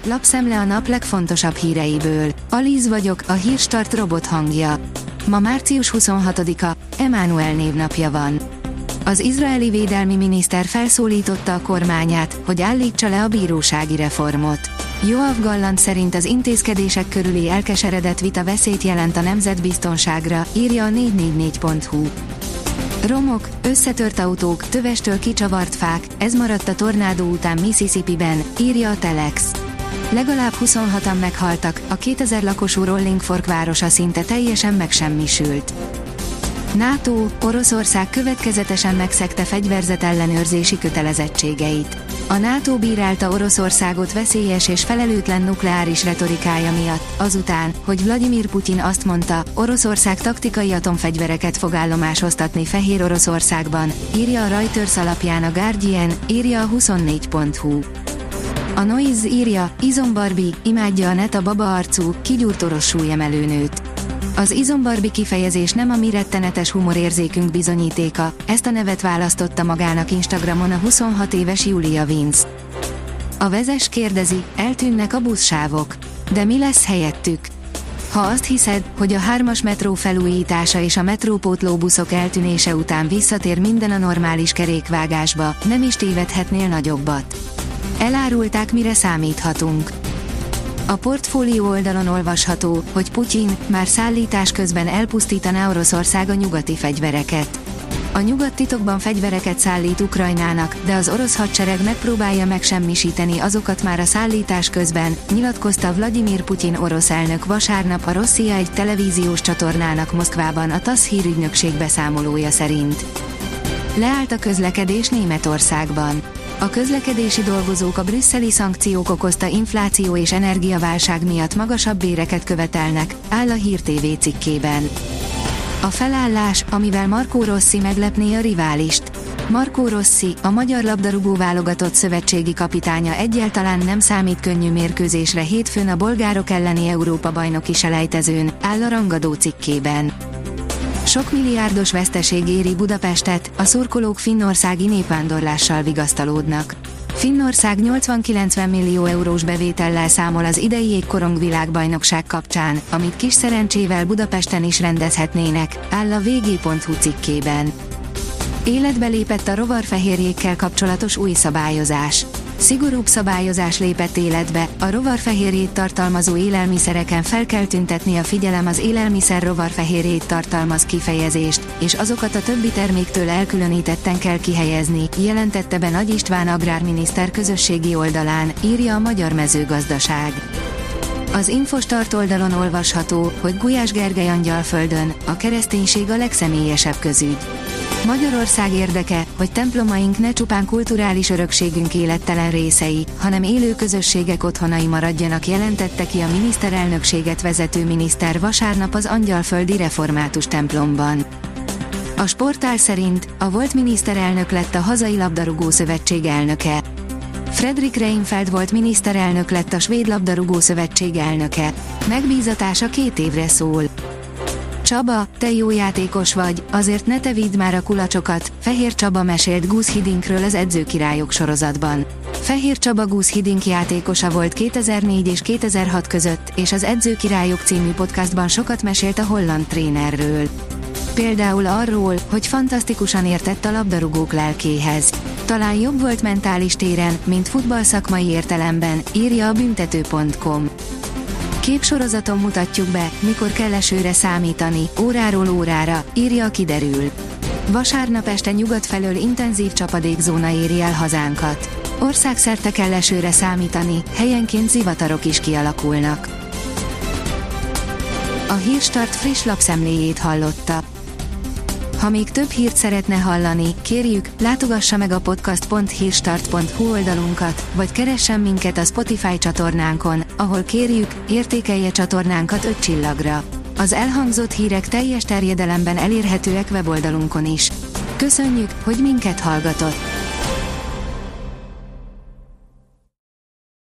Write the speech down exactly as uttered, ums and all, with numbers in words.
lapszemle a nap legfontosabb híreiből. Alíz vagyok, a Hírstart robot hangja. Ma március huszonhatodika, Emánuel névnapja van. Az izraeli védelmi miniszter felszólította a kormányát, hogy állítsa le a bírósági reformot. Yoav Gallant szerint az intézkedések körüli elkeseredett vita veszélyt jelent a nemzetbiztonságra, írja a négy négy négy pont hu. Romok, összetört autók, tövestől kicsavart fák, ez maradt a tornádó után Mississippiben, írja a Telex. Legalább huszonhatan meghaltak, a kétezer lakosú Rolling Fork városa szinte teljesen megsemmisült. NATO, Oroszország következetesen megszegte fegyverzet ellenőrzési kötelezettségeit. A NATO bírálta Oroszországot veszélyes és felelőtlen nukleáris retorikája miatt, azután, hogy Vladimir Putyin azt mondta, Oroszország taktikai atomfegyvereket fog állomásoztatni Fehér Oroszországban, írja a Reuters alapján a Guardian, írja a huszonnégy pont hu. A Noise írja, Izombarbie, imádja a net a baba arcú, kigyúrt orosz súlyemelőnőt. Az Izombarbie kifejezés nem a mi rettenetes humorérzékünk bizonyítéka, ezt a nevet választotta magának Instagramon a huszonhat éves Julia Vince. A Vezes kérdezi, eltűnnek a buszsávok. De mi lesz helyettük? Ha azt hiszed, hogy a hármas metró felújítása és a metrópótló buszok eltűnése után visszatér minden a normális kerékvágásba, nem is tévedhetnél nagyobbat. Elárulták, mire számíthatunk. A portfólió oldalon olvasható, hogy Putyin már szállítás közben elpusztítaná Oroszország a nyugati fegyvereket. A nyugat titokban fegyvereket szállít Ukrajnának, de az orosz hadsereg megpróbálja megsemmisíteni azokat már a szállítás közben, nyilatkozta Vladimir Putyin orosz elnök vasárnap a Rosszia egy televíziós csatornának Moszkvában a TASZ hírügynökség beszámolója szerint. Leállt a közlekedés Németországban. A közlekedési dolgozók a brüsszeli szankciók okozta infláció és energiaválság miatt magasabb béreket követelnek, áll a Hír té vé cikkében. A felállás, amivel Marco Rossi meglepné a riválist. Marco Rossi, a magyar labdarúgó válogatott szövetségi kapitánya egyáltalán nem számít könnyű mérkőzésre hétfőn a bolgárok elleni Európa-bajnoki selejtezőn, áll a Rangadó cikkében. Sok milliárdos veszteség éri Budapestet, a szurkolók finnországi népvándorlással vigasztalódnak. Finnország nyolcvan-kilencven millió eurós bevétellel számol az idei jégkorong világbajnokság kapcsán, amit kis szerencsével Budapesten is rendezhetnének, áll a vé gé pont hu cikkében. Életbe lépett a rovarfehérjékkel kapcsolatos új szabályozás. Szigorúbb szabályozás lépett életbe, a rovarfehérjét tartalmazó élelmiszereken fel kell tüntetni a figyelem az élelmiszer rovarfehérjét tartalmaz kifejezést, és azokat a többi terméktől elkülönítetten kell kihelyezni, jelentette be Nagy István agrárminiszter közösségi oldalán, írja a Magyar Mezőgazdaság. Az Infostart oldalon olvasható, hogy Gulyás Gergely Angyalföldön, a kereszténység a legszemélyesebb közügy. Magyarország érdeke, hogy templomaink ne csupán kulturális örökségünk élettelen részei, hanem élő közösségek otthonai maradjanak, jelentette ki a miniszterelnökséget vezető miniszter vasárnap az Angyalföldi Református templomban. A Sportál szerint a volt miniszterelnök lett a hazai labdarúgó szövetség elnöke. Fredrik Reinfeldt volt miniszterelnök lett a svéd labdarúgó szövetség elnöke. Megbízatása két évre szól. Csaba, te jó játékos vagy, azért ne te vidd már a kulacsokat, Fehér Csaba mesélt Guus Hiddinkről az Edzőkirályok sorozatban. Fehér Csaba Guus Hiddink játékosa volt kétezer-négy és kétezer-hat között, és az Edzőkirályok című podcastban sokat mesélt a holland trénerről. Például arról, hogy fantasztikusan értett a labdarúgók lelkéhez. Talán jobb volt mentális téren, mint futballszakmai értelemben, írja a büntető pont com. Képsorozaton mutatjuk be, mikor kell esőre számítani, óráról órára, írja a Kiderül. Vasárnap este nyugat felől intenzív csapadékzóna éri el hazánkat. Országszerte kell esőre számítani, helyenként zivatarok is kialakulnak. A Hírstart friss lapszemléjét hallotta. Ha még több hírt szeretne hallani, kérjük, látogassa meg a podcast pont hírstart pont hu oldalunkat, vagy keressen minket a Spotify csatornánkon, ahol kérjük, értékelje csatornánkat öt csillagra. Az elhangzott hírek teljes terjedelemben elérhetőek weboldalunkon is. Köszönjük, hogy minket hallgatott!